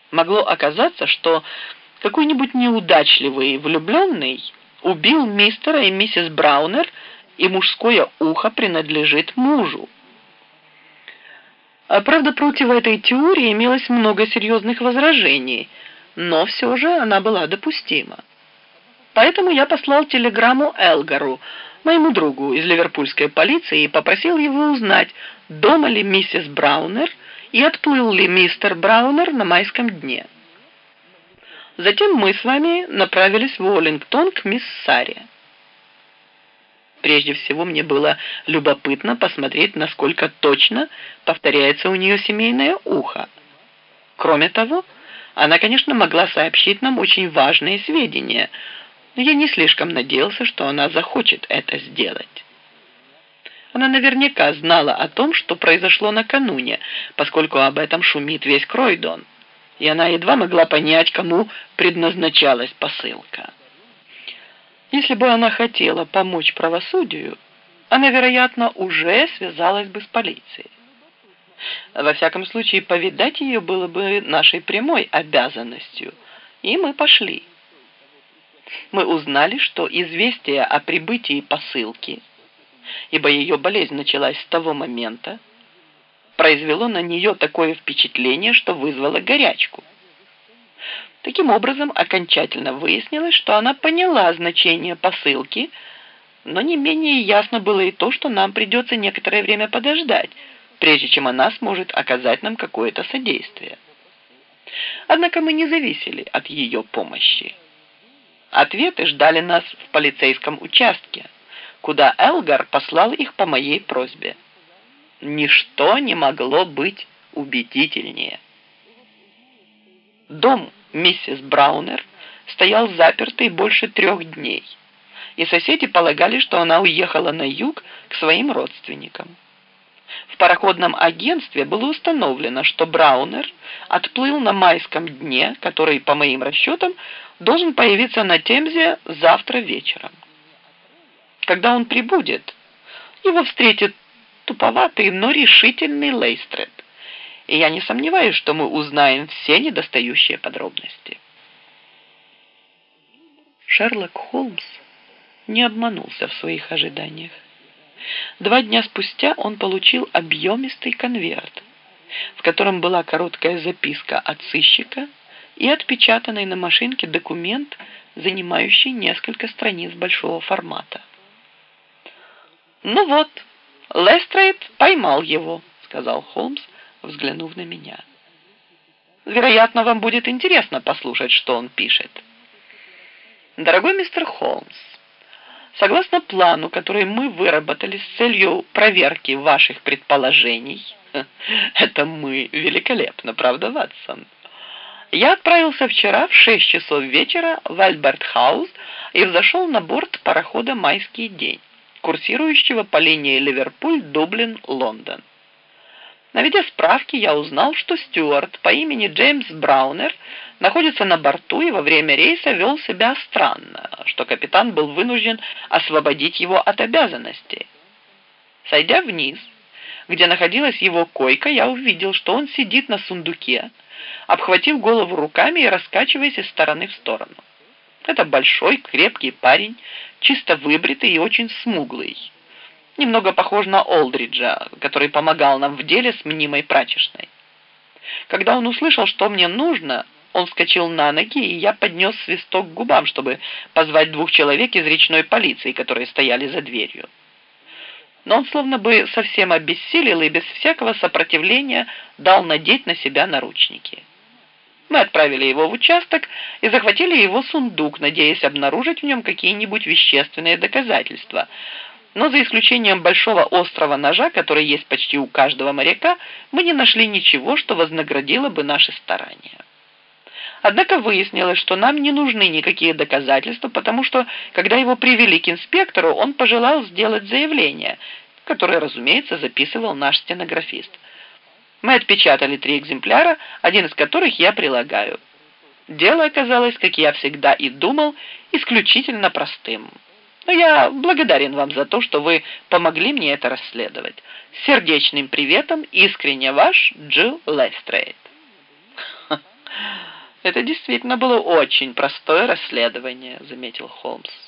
Могло оказаться, что какой-нибудь неудачливый влюбленный убил мистера и миссис Браунер, и мужское ухо принадлежит мужу. Правда, против этой теории имелось много серьезных возражений, но все же она была допустима. Поэтому я послал телеграмму Элгару, моему другу из ливерпульской полиции, и попросил его узнать, дома ли миссис Браунер и отплыл ли мистер Браунер на майском дне. Затем мы с вами направились в Уоллингтон к мисс Саре. Прежде всего, мне было любопытно посмотреть, насколько точно повторяется у нее семейное ухо. Кроме того, она, конечно, могла сообщить нам очень важные сведения, но я не слишком надеялся, что она захочет это сделать. Она наверняка знала о том, что произошло накануне, поскольку об этом шумит весь Кройдон, и она едва могла понять, кому предназначалась посылка. Если бы она хотела помочь правосудию, она, вероятно, уже связалась бы с полицией. Во всяком случае, повидать ее было бы нашей прямой обязанностью, и мы пошли. Мы узнали, что известие о прибытии посылки, ибо ее болезнь началась с того момента, произвело на нее такое впечатление, что вызвало горячку. Таким образом, окончательно выяснилось, что она поняла значение посылки, но не менее ясно было и то, что нам придется некоторое время подождать, прежде чем она сможет оказать нам какое-то содействие. Однако мы не зависели от ее помощи. Ответы ждали нас в полицейском участке, куда Элгар послал их по моей просьбе. Ничто не могло быть убедительнее. Дом миссис Браунер стоял запертый больше 3 дней, и соседи полагали, что она уехала на юг к своим родственникам. В пароходном агентстве было установлено, что Браунер отплыл на майском дне, который, по моим расчетам, должен появиться на Темзе завтра вечером. Когда он прибудет, его встретит туповатый, но решительный Лейстред, и я не сомневаюсь, что мы узнаем все недостающие подробности. Шерлок Холмс не обманулся в своих ожиданиях. 2 дня спустя он получил объемистый конверт, в котором была короткая записка от сыщика и отпечатанный на машинке документ, занимающий несколько страниц большого формата. «Ну вот, Лестрейд поймал его», — сказал Холмс, взглянув на меня. «Вероятно, вам будет интересно послушать, что он пишет. Дорогой мистер Холмс, согласно плану, который мы выработали с целью проверки ваших предположений, это мы великолепно, правда, Ватсон? Я отправился вчера в 6 часов вечера в Альберт-хаус и взошел на борт парохода «Майский день», курсирующего по линии Ливерпуль-Дублин-Лондон. Наведя справки, я узнал, что стюард по имени Джеймс Браунер находится на борту и во время рейса вел себя странно, что капитан был вынужден освободить его от обязанностей. Сойдя вниз, где находилась его койка, я увидел, что он сидит на сундуке, обхватив голову руками и раскачиваясь из стороны в сторону. Это большой, крепкий парень, чисто выбритый и очень смуглый. Немного похож на Олдриджа, который помогал нам в деле с мнимой прачечной. Когда он услышал, что мне нужно, он вскочил на ноги, и я поднес свисток к губам, чтобы позвать 2 человек из речной полиции, которые стояли за дверью. Но он словно бы совсем обессилел и без всякого сопротивления дал надеть на себя наручники. Мы отправили его в участок и захватили его сундук, надеясь обнаружить в нем какие-нибудь вещественные доказательства. Но за исключением большого острого ножа, который есть почти у каждого моряка, мы не нашли ничего, что вознаградило бы наши старания. Однако выяснилось, что нам не нужны никакие доказательства, потому что, когда его привели к инспектору, он пожелал сделать заявление, которое, разумеется, записывал наш стенографист. Мы отпечатали 3 экземпляра, один из которых я прилагаю. Дело оказалось, как я всегда и думал, исключительно простым. Но я благодарен вам за то, что вы помогли мне это расследовать. С сердечным приветом, искренне ваш Джилл Лестрейд. «Это действительно было очень простое расследование», — заметил Холмс.